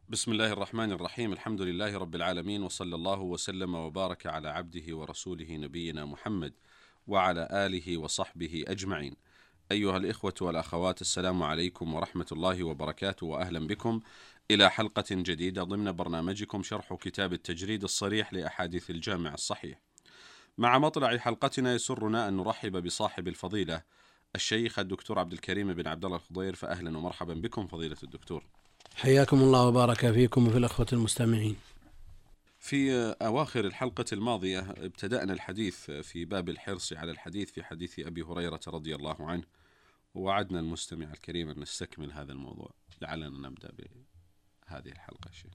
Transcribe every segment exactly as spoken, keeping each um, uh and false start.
بسم الله الرحمن الرحيم. الحمد لله رب العالمين، وصلى الله وسلم وبارك على عبده ورسوله نبينا محمد وعلى آله وصحبه أجمعين. أيها الإخوة والأخوات، السلام عليكم ورحمة الله وبركاته، وأهلا بكم إلى حلقة جديدة ضمن برنامجكم شرح كتاب التجريد الصريح لأحاديث الجامع الصحيح. مع مطلع حلقتنا يسرنا أن نرحب بصاحب الفضيلة الشيخ الدكتور عبد الكريم بن عبد الله الخضير، فأهلا ومرحبا بكم فضيلة الدكتور. حياكم الله وبارك فيكم وفي الأخوة المستمعين. في أواخر الحلقة الماضية ابتدأنا الحديث في باب الحرص على الحديث في حديث أبي هريرة رضي الله عنه، ووعدنا المستمع الكريم أن نستكمل هذا الموضوع. لعلنا نبدأ بهذه الحلقة شيء.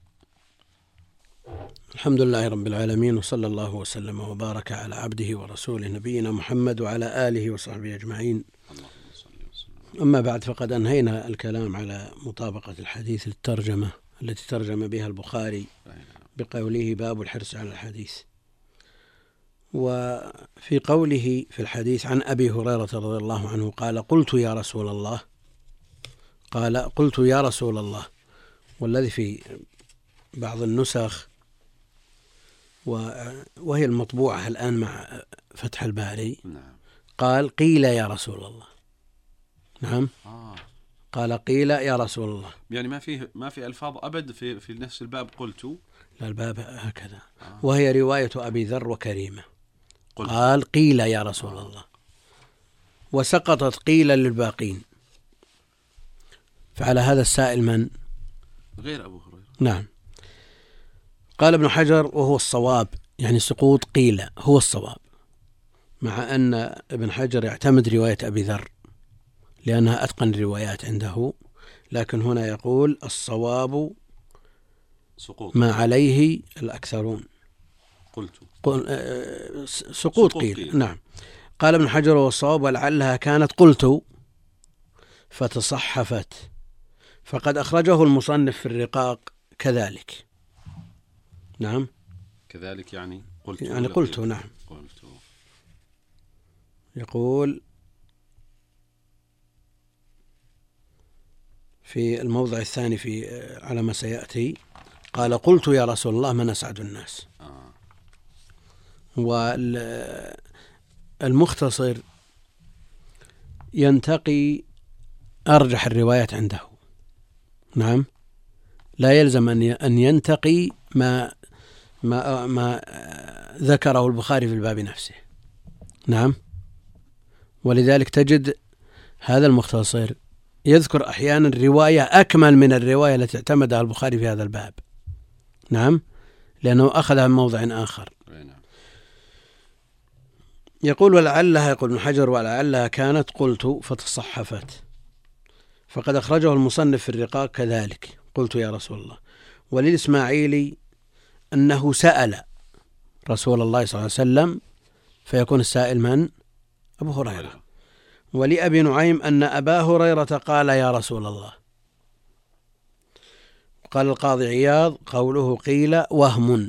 الحمد لله رب العالمين، وصلى الله وسلم وبارك على عبده ورسوله نبينا محمد وعلى آله وصحبه أجمعين. أما بعد، فقد أنهينا الكلام على مطابقة الحديث للترجمة التي ترجم بها البخاري بقوله باب الحرص على الحديث. وفي قوله في الحديث عن أبي هريرة رضي الله عنه قال قلت يا رسول الله قال قلت يا رسول الله والذي في بعض النسخ وهي المطبوعة الآن مع فتح الباري قال قيل يا رسول الله. نعم آه. قال قيل يا رسول الله، يعني ما فيه ما في ألفاظ أبد في في نفس الباب قلت. لا، الباب هكذا. آه. وهي رواية أبي ذر وكريمة. قلت. قال قيل يا رسول آه. الله، وسقطت قيل للباقين. فعلى هذا السائل من؟ غير أبو هريرة. نعم. قال ابن حجر وهو الصواب، يعني سقوط قيل هو الصواب، مع أن ابن حجر يعتمد رواية أبي ذر لأنها أتقن الروايات عنده، لكن هنا يقول الصواب سقوط ما عليه الأكثرون. قلت قل آه سقوط, سقوط قيل. قيل. نعم. قال ابن حجر والصواب ولعلها كانت قلت فتصحفت، فقد أخرجه المصنف في الرقاق كذلك. نعم كذلك يعني قلت يعني قلت. نعم قلت. يقول في الموضع الثاني في على ما سيأتي قال قلت يا رسول الله من أسعد الناس. آه. والمختصر ينتقي أرجح الروايات عنده. نعم. لا يلزم أن ينتقي ما ما ما ذكره البخاري في الباب نفسه. نعم. ولذلك تجد هذا المختصر يذكر أحيانا رواية أكمل من الرواية التي اعتمدها البخاري في هذا الباب. نعم. لأنه أخذها من موضع آخر. يقول ولعلها، يقول ابن حجر ولعلها كانت قلت فتصحفت، فقد أخرجه المصنف في الرقاق كذلك قلت يا رسول الله. وللإسماعيلي أنه سأل رسول الله صلى الله عليه وسلم، فيكون السائل من؟ أبو هريرة. ولأبي نعيم أن أبا هريرة قال يا رسول الله. قال القاضي عياض قوله قيل وهم،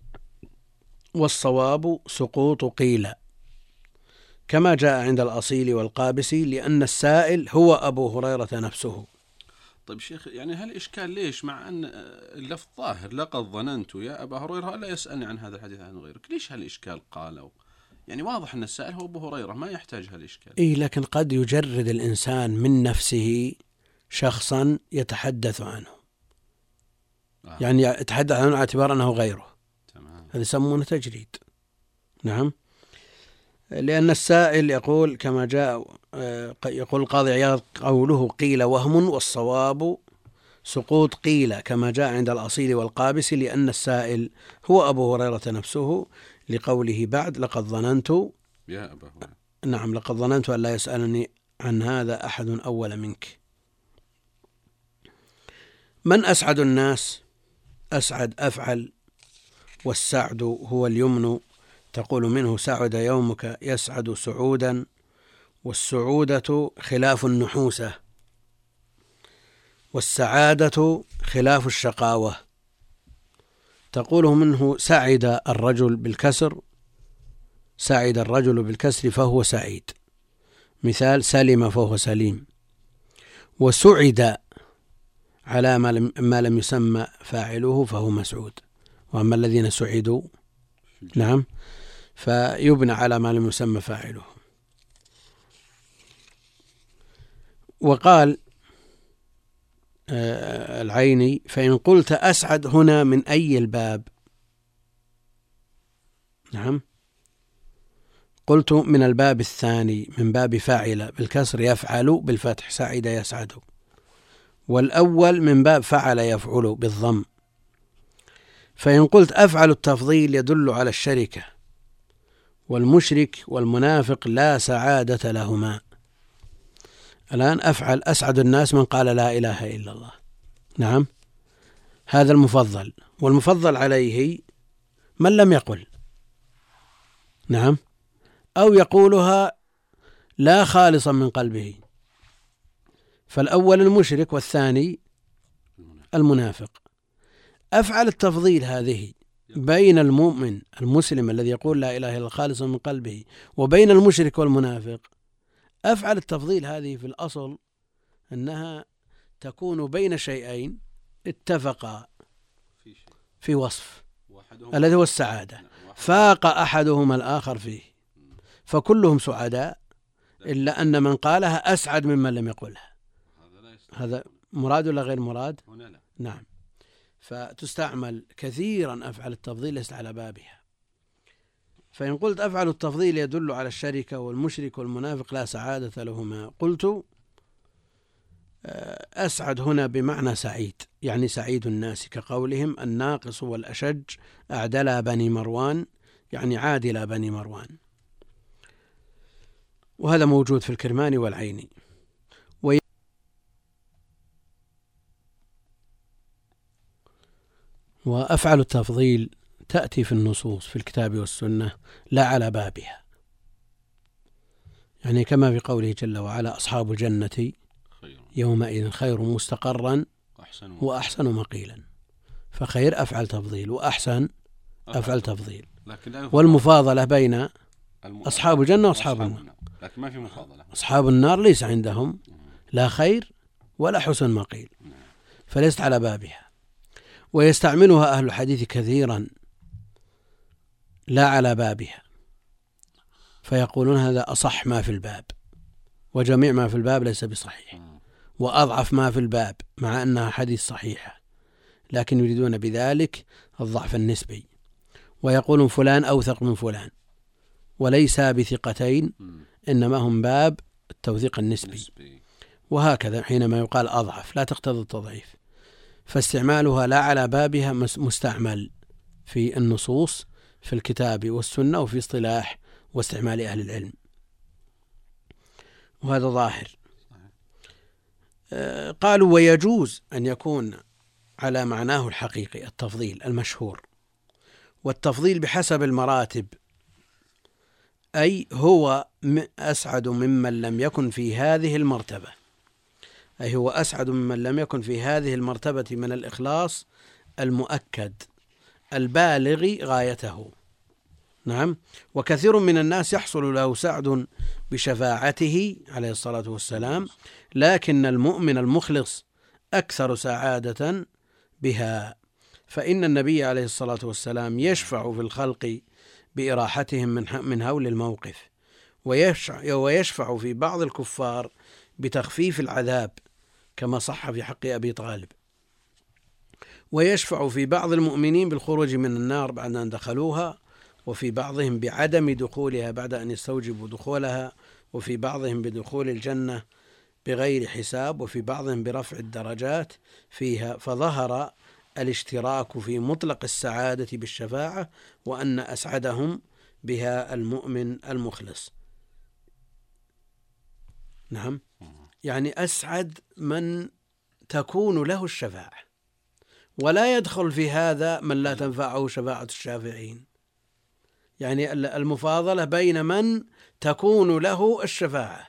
والصواب سقوط قيل كما جاء عند الأصيل والقابسي، لأن السائل هو أبو هريرة نفسه. طيب شيخ، يعني هل إشكال ليش مع أن اللفظ ظاهر لقد ظننت يا أبا هريرة ألا يسألني عن هذا الحديث عن غيرك؟ ليش هالإشكال قالوا؟ يعني واضح أن السائل هو أبو هريرة، ما يحتاج هالإشكال. إيه، لكن قد يجرد الإنسان من نفسه شخصا يتحدث عنه. آه. يعني يتحدث عنه على اعتبار أنه غيره. تمام. هذا يسمونه تجريد. نعم. لأن السائل يقول كما جاء، يقول القاضي عياض قوله قيل وهم، والصواب سقوط قيل كما جاء عند الأصيل والقابسي، لأن السائل هو أبو هريرة نفسه، لقوله بعد لقد ظننت يا أبا هريرة. نعم لقد ظننت أن لا يسألني عن هذا أحد أول منك. من أسعد الناس؟ أسعد أفعل، والسعد هو اليمن، تقول منه سعد يومك يسعد سعودا، والسعودة خلاف النحوسة، والسعادة خلاف الشقاوة. تقوله منه سعد الرجل بالكسر، سعد الرجل بالكسر فهو سعيد، مثال سلم فهو سليم. وسعد على ما لم, ما لم يسمى فاعله فهو مسعود، وأما الذين سعدوا نعم فيبنى على ما لم يسمى فاعله. وقال العيني: فإن قلت أسعد هنا من أي الباب؟ نعم قلت من الباب الثاني، من باب فاعل بالكسر يفعل بالفتح سعد يسعد، والأول من باب فعل يفعل بالضم. فإن قلت أفعل التفضيل يدل على الشركة، والمشرك والمنافق لا سعادة لهما. الآن أفعل أسعد الناس من قال لا إله إلا الله، نعم هذا المفضل، والمفضل عليه من لم يقل، نعم أو يقولها لا خالصا من قلبه، فالأول المشرك والثاني المنافق. أفعل التفضيل هذه بين المؤمن المسلم الذي يقول لا إله إلا الله خالصا من قلبه وبين المشرك والمنافق، أفعل التفضيل هذه في الأصل أنها تكون بين شيئين اتفقا في وصف الذي هو السعادة، فاق أحدهما الآخر فيه، فكلهم سعداء إلا أن من قالها أسعد ممن لم يقولها. هذا مراد ولا غير مراد؟ نعم. فتستعمل كثيرا أفعل التفضيل ليست على بابها. فإن قلت أفعل التفضيل يدل على الشركة، والمشرك والمنافق لا سعادة لهما، قلت أسعد هنا بمعنى سعيد، يعني سعيد الناس، كقولهم الناقص والأشج أعدلا بني مروان، يعني عادلا بني مروان، وهذا موجود في الكرماني والعيني. وأفعل التفضيل تأتي في النصوص في الكتاب والسنة لا على بابها، يعني كما في قوله جل وعلا: أصحاب الجنة يومئذ خير مستقرا وأحسن مقيلا. فخير أفعل تفضيل، وأحسن أفعل تفضيل، والمفاضلة بين أصحاب الجنة وأصحاب النار، لكن ما في مفاضلة. أصحاب النار ليس عندهم لا خير ولا حسن مقيل، فليست على بابها. ويستعملها أهل الحديث كثيرا لا على بابها، فيقولون هذا أصح ما في الباب، وجميع ما في الباب ليس بصحيح، وأضعف ما في الباب مع أنها حديث صحيحة، لكن يريدون بذلك الضعف النسبي، ويقولون فلان أوثق من فلان، وليس بثقتين، إنما هم باب التوثيق النسبي. وهكذا حينما يقال أضعف لا تقتضي التضعيف، فاستعمالها لا على بابها مستعمل في النصوص في الكتاب والسنة وفي اصطلاح واستعمال أهل العلم، وهذا ظاهر. قالوا ويجوز أن يكون على معناه الحقيقي التفضيل المشهور، والتفضيل بحسب المراتب، أي هو أسعد ممن لم يكن في هذه المرتبة، أي هو أسعد ممن لم يكن في هذه المرتبة من الإخلاص المؤكد البالغ غايته. نعم. وكثير من الناس يحصل له سعد بشفاعته عليه الصلاة والسلام، لكن المؤمن المخلص أكثر سعادة بها، فإن النبي عليه الصلاة والسلام يشفع في الخلق بإراحتهم من هول الموقف، ويشفع في بعض الكفار بتخفيف العذاب كما صح في حق أبي طالب، ويشفع في بعض المؤمنين بالخروج من النار بعد أن دخلوها، وفي بعضهم بعدم دخولها بعد أن يستوجبوا دخولها، وفي بعضهم بدخول الجنة بغير حساب، وفي بعضهم برفع الدرجات فيها. فظهر الاشتراك في مطلق السعادة بالشفاعة، وأن أسعدهم بها المؤمن المخلص. نعم، يعني أسعد من تكون له الشفاعة، ولا يدخل في هذا من لا تنفعه شفاعة الشافعين، يعني المفاضلة بين من تكون له الشفاعة.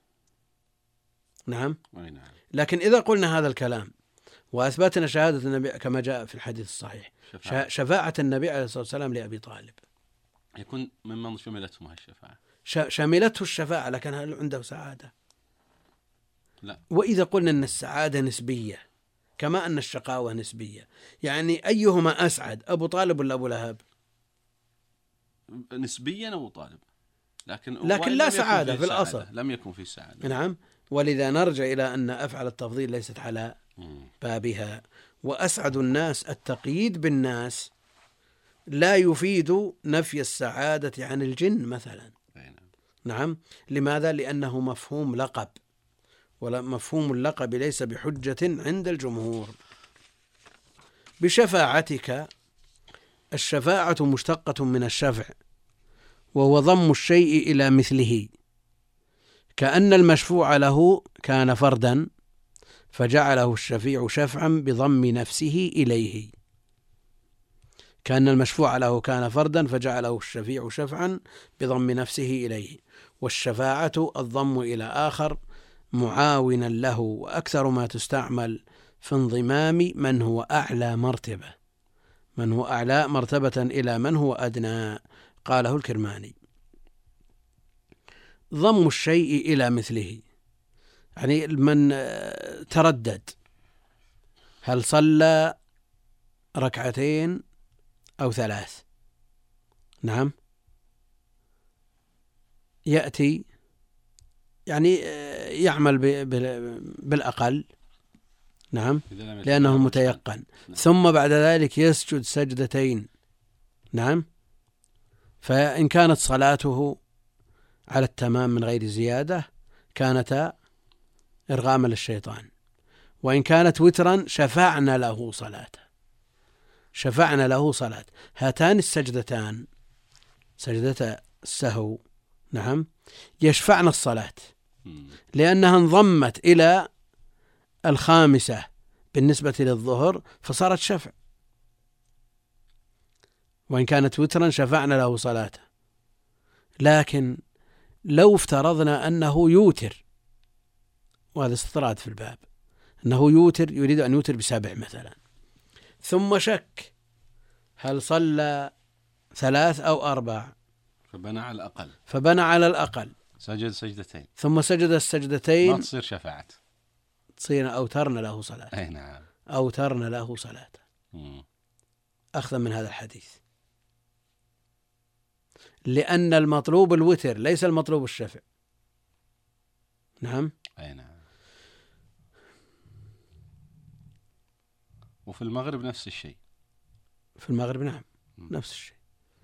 نعم. لكن إذا قلنا هذا الكلام وأثبتنا شهادة النبي كما جاء في الحديث الصحيح، شفاعة, شفاعة النبي عليه الصلاة والسلام لأبي طالب، يكون ممن شملته الشفاعة، شملته الشفاعة، لكن هل عنده سعادة؟ لا. وإذا قلنا أن السعادة نسبية كما أن الشقاوة نسبية. يعني أيهما أسعد، أبو طالب ولا أبو لهب؟ نسبيا أبو طالب، لكن لكن لا سعادة في الأصل، لم يكن في سعادة. نعم. ولذا نرجع إلى أن أفعل التفضيل ليست على بابها. وأسعد الناس التقييد بالناس لا يفيد نفي السعادة عن الجن مثلا. نعم. لماذا؟ لأنه مفهوم لقب، ومفهوم اللقب ليس بحجة عند الجمهور. بشفاعتك، الشفاعة مشتقة من الشفع، وهو ضم الشيء إلى مثله، كأن المشفوع له كان فردا فجعله الشفيع شفعا بضم نفسه إليه. كأن المشفوع له كان فردا فجعله الشفيع شفعا بضم نفسه إليه. والشفاعة الضم إلى آخر معاونا له، وأكثر ما تستعمل في انضمام من هو أعلى مرتبة من هو أعلى مرتبة إلى من هو أدنى. قاله الكرماني: ضم الشيء إلى مثله، يعني من تردد هل صلى ركعتين أو ثلاث، نعم، يأتي يعني يعمل بالأقل، نعم، لأنه متيقن، ثم بعد ذلك يسجد سجدتين، نعم. فإن كانت صلاته على التمام من غير زيادة كانت إرغاما للشيطان، وإن كانت وترا شفعنا له صلاة شفعنا له صلاة هاتان السجدتان، سجدة السهو، نعم، يشفعنا الصلاة لأنها انضمت إلى الخامسة بالنسبة للظهر فصارت شفع. وإن كانت وترا شفعنا له صلاة. لكن لو افترضنا أنه يوتر، وهذا استطراد في الباب، أنه يوتر يريد أن يوتر بسبع مثلا، ثم شك هل صلى ثلاث أو أربع، فبنى على الأقل فبنى على الأقل سجد سجدتين، ثم سجد السجدتين، ما تصير شفاعة، تصير أوترنا له صلاة. أي نعم، أوترنا له صلاة، أخذا من هذا الحديث، لأن المطلوب الوتر ليس المطلوب الشفع، نعم. أي نعم. وفي المغرب نفس الشيء، في المغرب نعم نفس الشيء.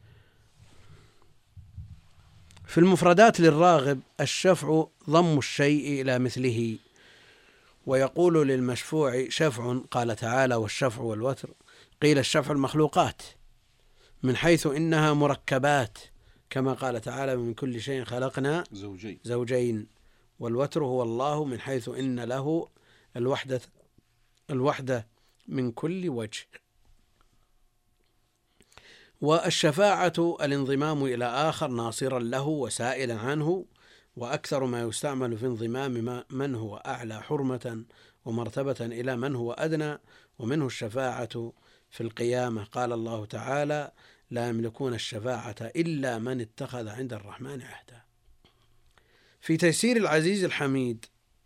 في المفردات للراغب الشفع ضم الشيء إلى مثله، ويقول للمشفوع شفع، قال تعالى: والشفع والوتر. قيل الشفع المخلوقات من حيث إنها مركبات، كما قال تعالى: من كل شيء خلقنا زوجين, زوجين. والوتر هو الله من حيث إن له الوحدة الوحدة من كل وجه. والشفاعة الانضمام إلى آخر ناصرا له وسائلا عنه، وأكثر ما يستعمل في انضمام من هو أعلى حرمة ومرتبة إلى من هو أدنى، ومنه الشفاعة في القيامة. قال الله تعالى: لا يملكون الشفاعة إلا من اتخذ عند الرحمن عهدا. في تيسير العزيز الحميد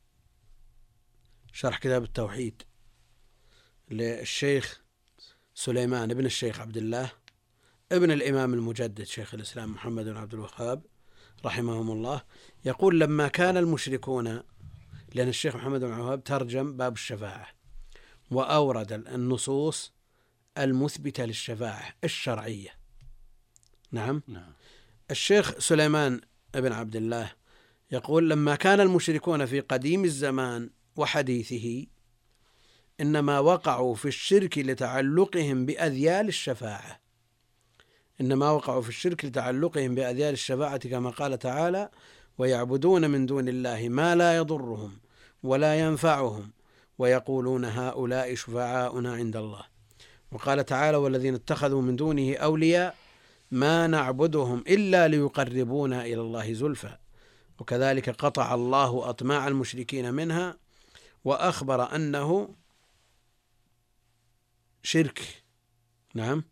شرح كتاب التوحيد للشيخ سليمان ابن الشيخ عبد الله ابن الإمام المجدد شيخ الإسلام محمد بن عبد الوهاب رحمهم الله، يقول: لما كان المشركون، لأن الشيخ محمد بن عبد الوهاب ترجم باب الشفاعة وأورد النصوص المثبتة للشفاعة الشرعية، نعم. نعم. الشيخ سليمان ابن عبد الله يقول: لما كان المشركون في قديم الزمان وحديثه إنما وقعوا في الشرك لتعلقهم بأذيال الشفاعة إنما وقعوا في الشرك لتعلقهم بأذيال الشفاعة كما قال تعالى: ويعبدون من دون الله ما لا يضرهم ولا ينفعهم ويقولون هؤلاء شفعاؤنا عند الله. وقال تعالى: والذين اتخذوا من دونه أولياء ما نعبدهم إلا ليقربونا إلى الله زلفى. وكذلك قطع الله أطماع المشركين منها وأخبر أنه شرك، نعم،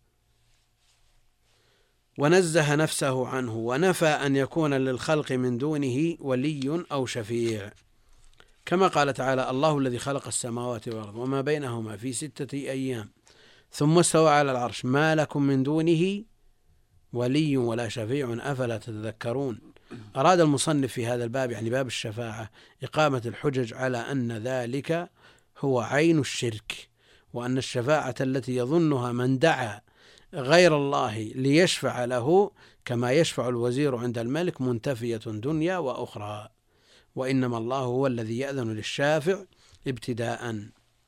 ونزه نفسه عنه ونفى أن يكون للخلق من دونه ولي أو شفيع، كما قال تعالى: الله الذي خلق السماوات والأرض وما بينهما في ستة أيام ثم استوى على العرش ما لكم من دونه ولي ولا شفيع أفلا تتذكرون. أراد المصنف في هذا الباب، يعني باب الشفاعة، إقامة الحجج على أن ذلك هو عين الشرك، وأن الشفاعة التي يظنها من دعا غير الله ليشفع له كما يشفع الوزير عند الملك منتفية دنيا وأخرى، وإنما الله هو الذي يأذن للشافع ابتداء.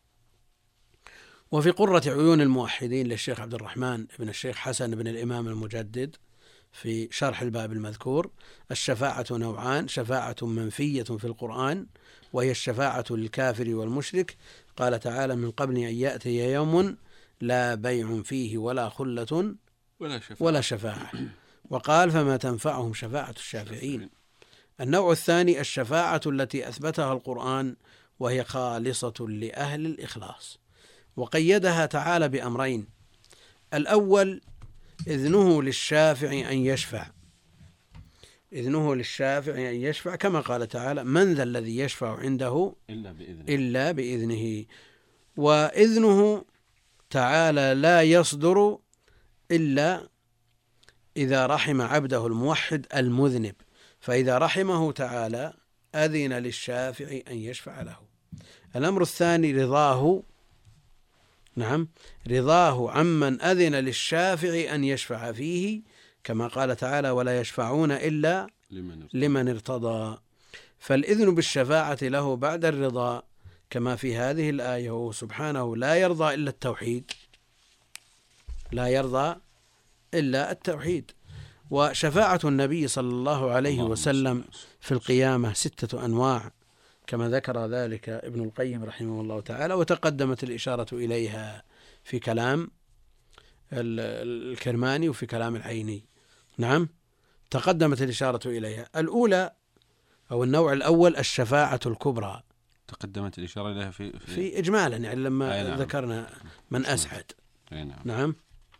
وفي قرة عيون الموحدين للشيخ عبد الرحمن بن الشيخ حسن بن الإمام المجدد في شرح الباب المذكور: الشفاعة نوعان: شفاعة منفية في القرآن وهي الشفاعة للكافر والمشرك، قال تعالى: من قبل أن يأتي يوم لا بيع فيه ولا خلة ولا شفاعة, ولا شفاعة. وقال: فما تنفعهم شفاعة الشافعين. النوع الثاني الشفاعة التي أثبتها القرآن وهي خالصة لأهل الإخلاص، وقيدها تعالى بأمرين: الأول إذنه للشافع أن يشفع إذنه للشافع أن يشفع كما قال تعالى: من ذا الذي يشفع عنده إلا بإذنه, إلا بإذنه. وإذنه تعالى لا يصدر إلا إذا رحم عبده الموحد المذنب، فإذا رحمه تعالى أذن للشافع أن يشفع له. الأمر الثاني رضاه نعم رضاه عمن أذن للشافع أن يشفع فيه، كما قال تعالى: ولا يشفعون إلا لمن ارتضى. لمن ارتضى. فالإذن بالشفاعة له بعد الرضا، كما في هذه الآية: وهو سبحانه لا يرضى إلا التوحيد لا يرضى إلا التوحيد. وشفاعة النبي صلى الله عليه وسلم في القيامة ستة أنواع، كما ذكر ذلك ابن القيم رحمه الله تعالى، وتقدمت الإشارة إليها في كلام الكرماني وفي كلام العيني. نعم، تقدمت الإشارة إليها. الأولى أو النوع الأول الشفاعة الكبرى، تقدمت الإشارة إليها في في, في إجمالا، يعني لما نعم. ذكرنا من أسعد. أي نعم. نعم،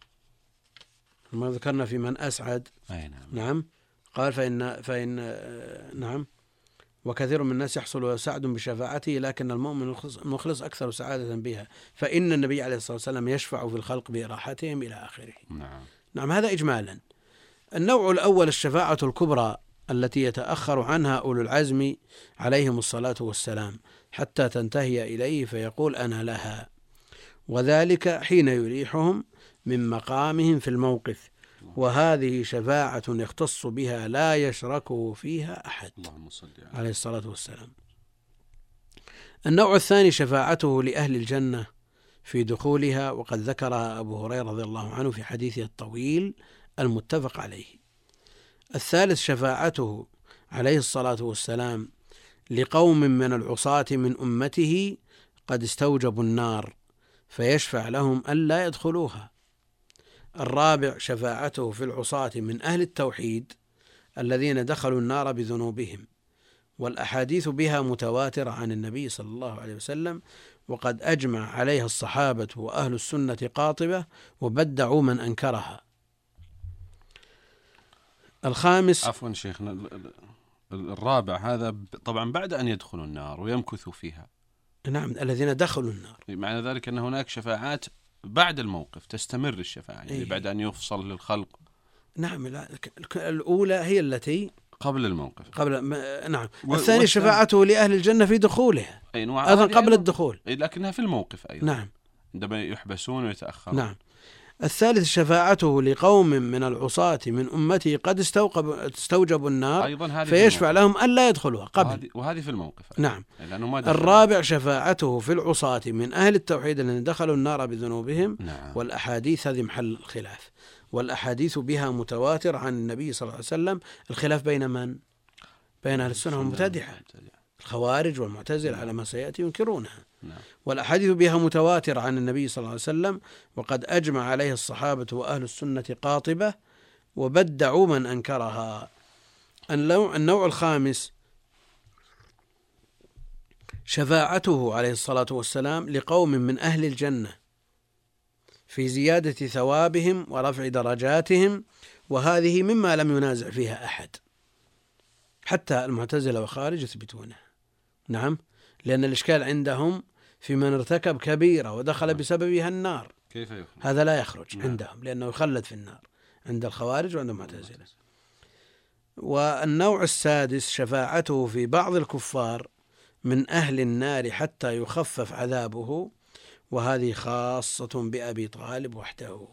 لما ذكرنا في من أسعد. أي نعم. نعم، قال: فإن فإن نعم وكثير من الناس يحصل سعد بشفاعته، لكن المؤمن المخلص أكثر سعادة بها، فإن النبي عليه الصلاة والسلام يشفع في الخلق بإراحتهم إلى آخره. نعم. نعم، هذا إجمالا. النوع الأول الشفاعة الكبرى التي يتأخر عنها أولو العزم عليهم الصلاة والسلام حتى تنتهي إليه فيقول: أنا لها، وذلك حين يريحهم من مقامهم في الموقف، وهذه شفاعة يختص بها لا يشركه فيها أحد عليه الصلاة والسلام. النوع الثاني شفاعته لأهل الجنة في دخولها، وقد ذكرها أبو هريرة رضي الله عنه في حديثه الطويل المتفق عليه. الثالث شفاعته عليه الصلاة والسلام لقوم من العصاة من أمته قد استوجبوا النار فيشفع لهم ألا يدخلوها. الرابع شفاعته في العصاة من أهل التوحيد الذين دخلوا النار بذنوبهم، والأحاديث بها متواترة عن النبي صلى الله عليه وسلم، وقد أجمع عليها الصحابة وأهل السنة قاطبة وبدعوا من أنكرها. الخامس عفوا شيخنا، الرابع هذا طبعا بعد أن يدخلوا النار ويمكثوا فيها. نعم، الذين دخلوا النار، معنى ذلك أن هناك شفاعات بعد الموقف تستمر الشفاعة، يعني إيه؟ بعد أن يفصل للخلق. نعم، لا الأولى هي التي قبل الموقف قبل ما... نعم. و... الثاني شفاعته لأهل الجنة في دخولها أيضا قبل الدخول، لكنها في الموقف أيضا. نعم، عندما يحبسون ويتأخرون. نعم. الثالث شفاعته لقوم من العصاة من أمته قد استوجبوا النار أيضا فيشفع لهم ألا يدخلوها قبل، وهذه, وهذه في الموقف. نعم. ما الرابع شفاعته في العصاة من أهل التوحيد الذين دخلوا النار بذنوبهم. نعم. والأحاديث هذه محل الخلاف، والأحاديث بها متواتر عن النبي صلى الله عليه وسلم. الخلاف بين من؟ بين أهل السنة والمبتدعة، الخوارج والمعتزلة على ما سيأتي ينكرونها. نعم. والأحاديث بها متواتر عن النبي صلى الله عليه وسلم، وقد أجمع عليه الصحابة وأهل السنة قاطبة وبدعوا من أنكرها. النوع الخامس شفاعته عليه الصلاة والسلام لقوم من أهل الجنة في زيادة ثوابهم ورفع درجاتهم، وهذه مما لم ينازع فيها أحد، حتى المعتزلة وخارج يثبتونها. نعم، لأن الإشكال عندهم في من ارتكب كبيرة ودخل نعم. بسببها النار، كيف يخرج؟ هذا لا يخرج نعم. عندهم لأنه يخلد في النار عند الخوارج وعند المعتزلة. والنوع السادس شفاعته في بعض الكفار من أهل النار حتى يخفف عذابه، وهذه خاصة بأبي طالب وحده،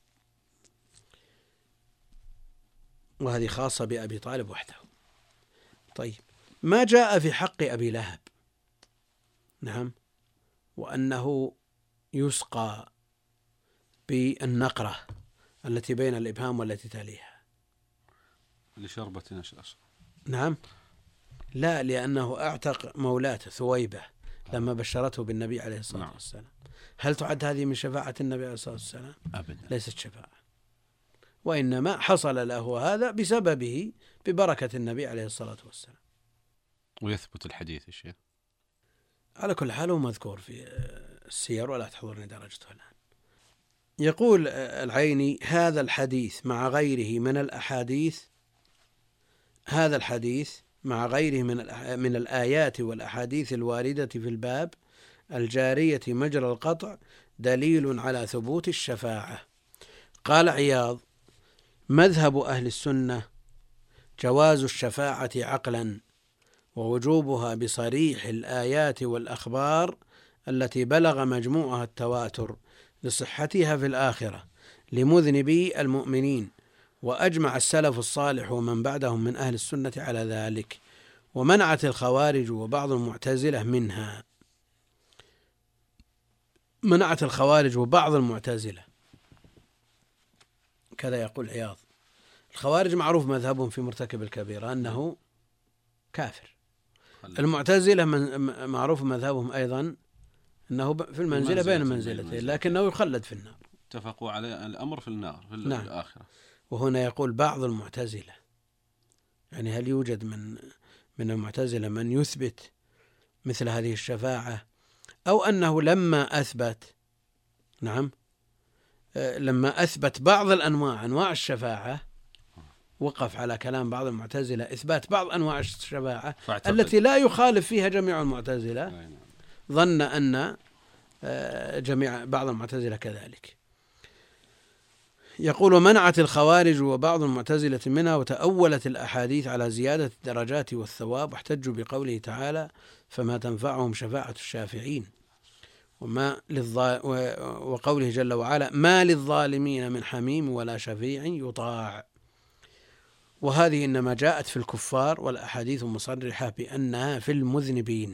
وهذه خاصة بأبي طالب وحده. طيب، ما جاء في حق أبي لهب، نعم، وأنه يسقى بالنقرة التي بين الإبهام والتي تليها لشربة نشأس. نعم، لا، لأنه أعتق مولاته ثويبة لما بشرته بالنبي عليه الصلاة نعم. والسلام. هل تعد هذه من شفاعة النبي عليه الصلاة والسلام؟ أبدا، ليست شفاعة، وإنما حصل له هذا بسببه ببركة النبي عليه الصلاة والسلام. ويثبت الحديث الشيخ على كل حال هو مذكور في السير ولا تحضرني درجته الآن. يقول العيني: هذا الحديث مع غيره من الأحاديث هذا الحديث مع غيره من من الآيات والأحاديث الواردة في الباب الجارية مجرى القطع دليل على ثبوت الشفاعة. قال عياض: مذهب أهل السنة جواز الشفاعة عقلا، ووجوبها بصريح الآيات والأخبار التي بلغ مجموعها التواتر لصحتها في الآخرة لمذنبي المؤمنين، وأجمع السلف الصالح ومن بعدهم من أهل السنة على ذلك، ومنعت الخوارج وبعض المعتزلة منها. منعت الخوارج وبعض المعتزلة، كذا يقول عياض. الخوارج معروف مذهبهم في مرتكب الكبيرة أنه كافر. المعتزلة من معروف مذهبهم أيضا أنه في المنزلة بين المنزلتين لكنه يخلد في النار. اتفقوا على الأمر في النار في نعم. الآخرة. وهنا يقول بعض المعتزلة، يعني هل يوجد من من المعتزلة من يثبت مثل هذه الشفاعة، أو أنه لما أثبت نعم لما أثبت بعض الأنواع أنواع الشفاعة وقف على كلام بعض المعتزلة إثبات بعض أنواع الشفاعة فاعتقد. التي لا يخالف فيها جميع المعتزلة، ظن أن جميع بعض المعتزلة كذلك. يقول: منعت الخوارج وبعض المعتزلة منها وتأولت الأحاديث على زيادة الدرجات والثواب، واحتجوا بقوله تعالى: فما تنفعهم شفاعة الشافعين، وما للظال وقوله جل وعلا: ما للظالمين من حميم ولا شفيع يطاع. وهذه إنما جاءت في الكفار، والأحاديث مصرحة بأنها في المذنبين.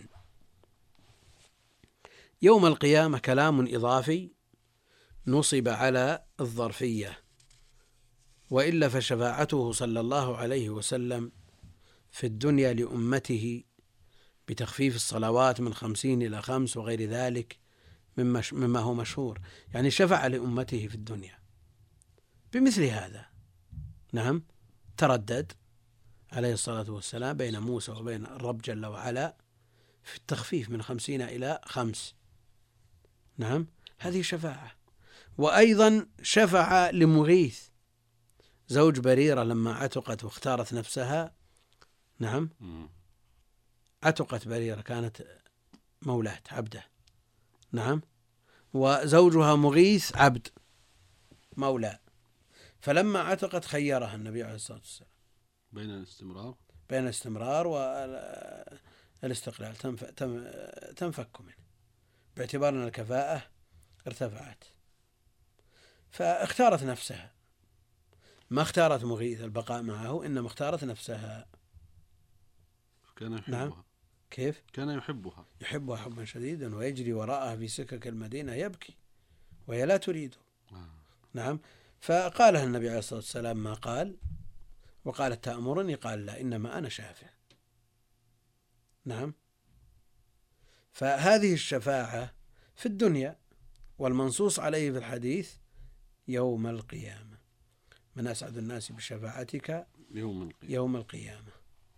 يوم القيامة كلام إضافي نصب على الظرفية، وإلا فشفاعته صلى الله عليه وسلم في الدنيا لأمته بتخفيف الصلوات من خمسين إلى خمس وغير ذلك مما هو مشهور، يعني شفع لأمته في الدنيا بمثل هذا. نعم، تردد عليه الصلاة والسلام بين موسى وبين الرب جل وعلا في التخفيف من خمسين إلى خمس. نعم، هذه شفاعة. وأيضا شفع لمغيث زوج بريرة لما عتقت واختارت نفسها. نعم، عتقت بريرة كانت مولاة عبده. نعم، وزوجها مغيث عبد مولى، فلما عتقت خيرها النبي عليه الصلاة والسلام بين الاستمرار بين الاستمرار والاستقلال، تنفك منه باعتبار أن الكفاءة ارتفعت، فاختارت نفسها، ما اختارت مغيث البقاء معه، إنما اختارت نفسها. كان يحبها. نعم. كيف؟ كان يحبها يحبها حبا شديدا، ويجري وراءها في سكك المدينة يبكي وهي لا تريده. آه. نعم، فقالها النبي عليه الصلاة والسلام ما قال، وقالت: تأمرني؟ قال: لا، إنما أنا شافع. نعم، فهذه الشفاعة في الدنيا، والمنصوص عليه في الحديث يوم القيامة: من أسعد الناس بشفاعتك يوم القيامة. يوم القيامة.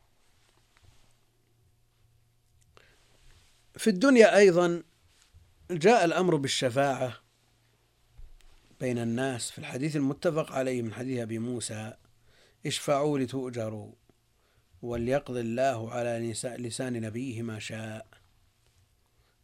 في الدنيا أيضا جاء الأمر بالشفاعة بين الناس في الحديث المتفق عليه من حديث أبي موسى: اشفعوا لتؤجروا وليقضي الله على لسان نبيه ما شاء.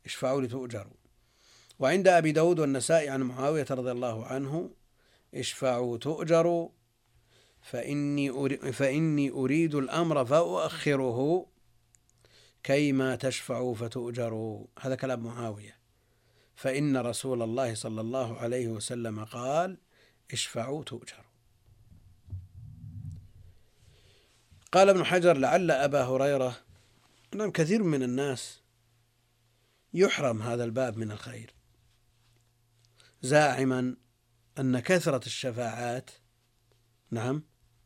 اشفعوا لتؤجروا. وعند أبي داود والنسائي عن معاوية رضي الله عنه اشفعوا تؤجروا فإني أريد, فإني أريد الأمر فأؤخره كيما تشفعوا فتؤجروا. هذا كلام معاوية. فإن رسول الله صلى الله عليه وسلم قال اشفعوا تؤجروا. قال ابن حجر لعل أبا هريرة، نعم كثير من الناس يحرم هذا الباب من الخير زاعما أن كثرة الشفاعات نعم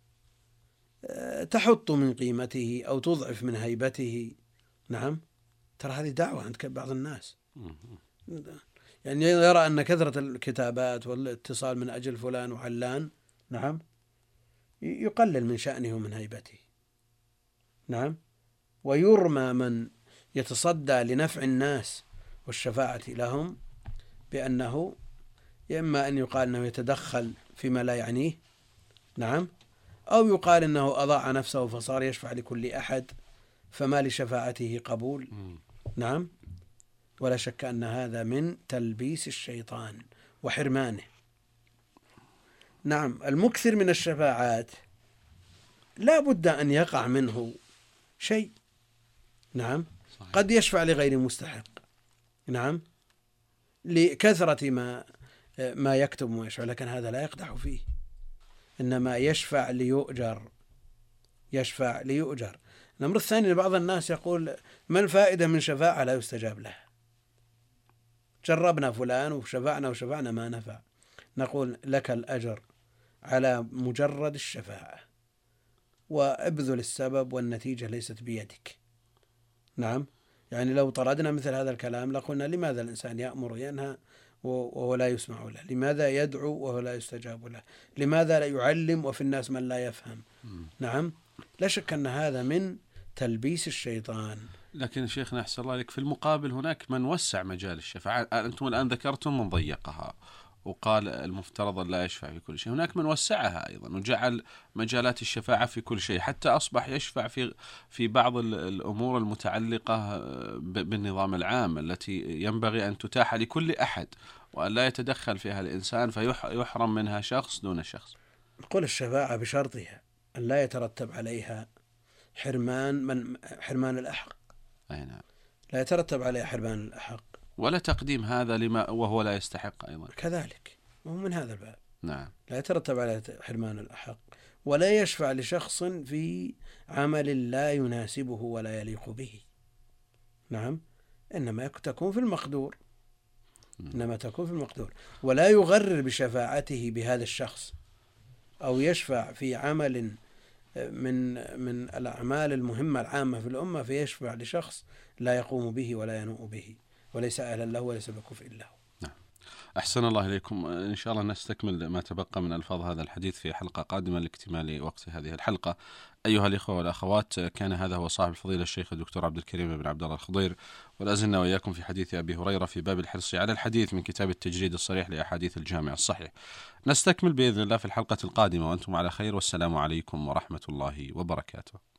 تحط من قيمته أو تضعف من هيبته. نعم ترى هذه دعوة عند بعض الناس، يعني يرى أن كثرة الكتابات والاتصال من أجل فلان وعلان نعم يقلل من شأنه ومن هيبته. نعم ويرمى من يتصدى لنفع الناس والشفاعة لهم بأنه إما أن يقال أنه يتدخل فيما لا يعنيه نعم أو يقال أنه أضاع نفسه فصار يشفع لكل أحد فما لشفاعته قبول. نعم ولا شك أن هذا من تلبيس الشيطان وحرمانه. نعم المكثر من الشفاعات لا بد أن يقع منه شيء. نعم صحيح. قد يشفع لغير مستحق نعم لكثرة ما ما يكتب ويشفع، لكن هذا لا يقدح فيه، إنما يشفع ليؤجر يشفع ليؤجر. الأمر الثاني بعض الناس يقول ما الفائدة من شفاعة لا يستجاب له؟ جربنا فلان وشفعنا وشفعنا ما نفع. نقول لك الأجر على مجرد الشفاعة وابذل السبب والنتيجة ليست بيدك. نعم يعني لو طردنا مثل هذا الكلام لقلنا لماذا الإنسان يأمر وينهى وهو لا يسمع له؟ لماذا يدعو وهو لا يستجاب له؟ لماذا لا يعلم وفي الناس من لا يفهم؟ نعم لا شك أن هذا من تلبيس الشيطان. لكن شيخنا أحسن الله عليك، في المقابل هناك من وسع مجال الشفاعة. أنتم الآن ذكرتم من ضيقها وقال المفترض أن لا يشفع في كل شيء. هناك من وسعها أيضا وجعل مجالات الشفاعة في كل شيء، حتى أصبح يشفع في في بعض الأمور المتعلقة بالنظام العام التي ينبغي أن تتاح لكل أحد وأن لا يتدخل فيها الإنسان فيحرم منها شخص دون شخص. نقول الشفاعة بشرطها أن لا يترتب عليها حرمان من حرمان الأحق. أي نعم. لا يترتب عليها حرمان الأحق ولا تقديم هذا لما وهو لا يستحق أيضا كذلك، وهو من هذا الباب. نعم لا يترتب على حرمان الأحق ولا يشفع لشخص في عمل لا يناسبه ولا يليق به. نعم إنما تكون في المقدور إنما تكون في المقدور ولا يغرر بشفاعته بهذا الشخص أو يشفع في عمل من من الأعمال المهمة العامة في الأمة فيشفع لشخص لا يقوم به ولا ينوء به وليس أهلا له وليس بكفء له. نعم. أحسن الله إليكم. إن شاء الله نستكمل ما تبقى من ألفاظ هذا الحديث في حلقة قادمة لاكتمال وقت هذه الحلقة. أيها الإخوة والأخوات، كان هذا هو صاحب الفضيلة الشيخ الدكتور عبد الكريم بن عبد الله الخضير، ولا زلنا وإياكم في حديث أبي هريرة في باب الحرص على الحديث من كتاب التجريد الصريح لأحاديث الجامع الصحيح. نستكمل بإذن الله في الحلقة القادمة وأنتم على خير، والسلام عليكم ورحمة الله وبركاته.